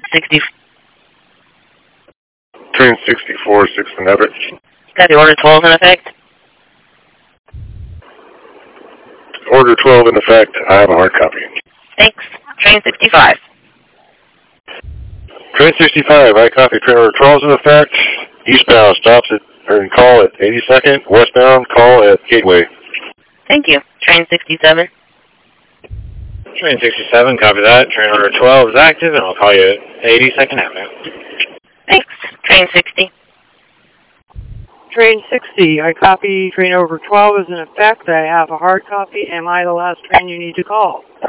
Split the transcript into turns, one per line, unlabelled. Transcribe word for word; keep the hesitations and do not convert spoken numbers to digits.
sixty.
Train sixty-four, six and Everett.
Got the order twelve in effect?
Order twelve in effect. I have a hard copy.
Thanks. Train sixty-five.
Train sixty-five, I copy. Train order twelve in effect. Eastbound stops at, or call at eighty-second. Westbound, call at Gateway.
Thank you. Train sixty-seven.
Train sixty-seven, copy that. Train order twelve is active, and I'll call you at eighty-second Avenue.
Thanks. Train sixty.
Train sixty, I copy. Train over twelve is in effect. I have a hard copy. Am I the last train you need to call?